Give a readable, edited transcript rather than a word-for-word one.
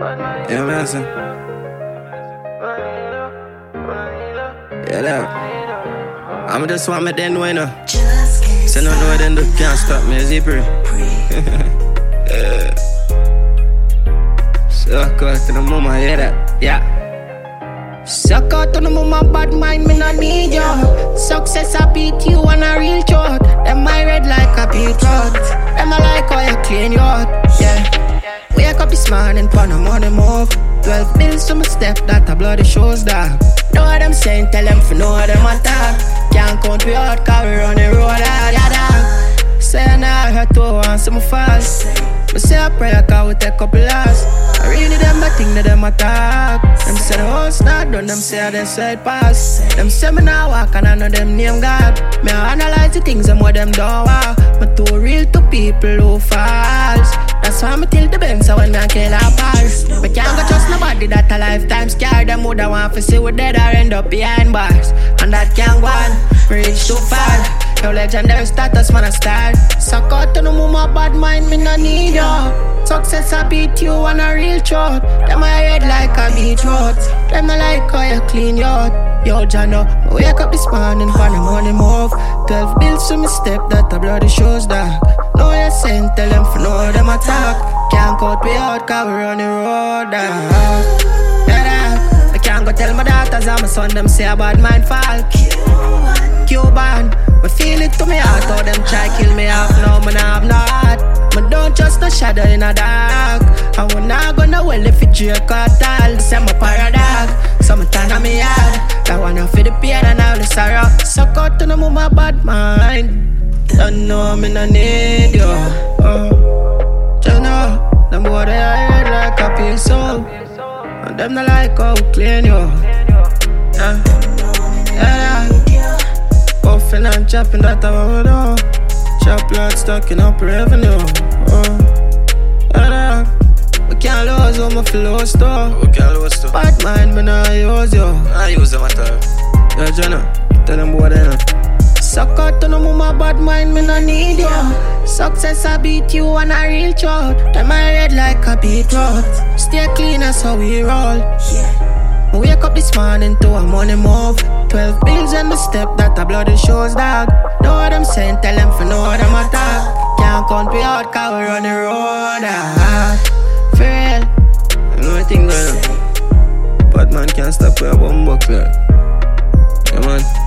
Yeah, man, son. Yeah, that. I'ma just want me then winner. So no know then can't stop me, is he free? Yeah. Suck out to the mama, hear that? Yeah. Suck out to the mama, bad mind, me no need you. Success I beat you on a real shot. Them my red like a beetroot. Them I like how you clean your heart, yeah. Wake up this morning, pon a money move. 12 bills to my step, that a bloody shows dog. Know what them saying, tell them for know what them attack. Can't count we out, cause we run the road hard, yeah dog. Say I now hurt to want some fast. But say I pray, cause we take couple loss. I really them the thing that them attack. Them say the whole start done, them say they side pass. Them say me now walk and I know them name God. Me I analyze the things and what them don't walk. But too real to people who false. That's why me till the banks so when I kill a pals. Me can't go trust nobody that a lifetime scar. Them woulda want to see we dead or end up behind bars. And that can't go on, me reach too far. Your legendary status man a star. Suck out to the mama, bad mind, me no need you. Success I beat you on a real shot. Them I head like a beetroot. Them I like how you clean your heart. Yo, Jano, I wake up this morning for the money move. 12 bills to me step, that a bloody shows dog. Know you saying, tell them for know them attack. Can't count me out, cause we run the road dog. Yeah, I can't go tell my daughters and my son, them say a bad mind fall. Cuban, but feel it to me heart. How them try kill me off, now man I have no heart. Me don't trust no shadow in a dark. And we not gonna well if it Drake or tal. This is my paradox, so me turn on me hard. I wanna feel the pain and all the sorrow. Suck out to the mama bad mind. Don't know me no need you. You know, them boy they are head like a piece of. And them not like how clean you. Yeah, yeah. Puffin' and chopping, that I wanna do. Chop blood stocking up revenue. We can't lose all my flows though. We can't lose though. Bad mind, me nah use you. I use them at all. Yeah, Jenna, tell them boy they know. Suck out to no mama, bad mind, me no need you. Success I beat you on a real shot. Them I red like a beetroot. Stay clean, that's how we roll. I wake up this morning to a money move. 12 bills and the step, that a bloody shows dog. Know what I'm saying, tell them for know them attack. Can't count me out, cause we run the road for real. You know what thing going on? Bad man can't stop with a bumbo clear. Yeah man.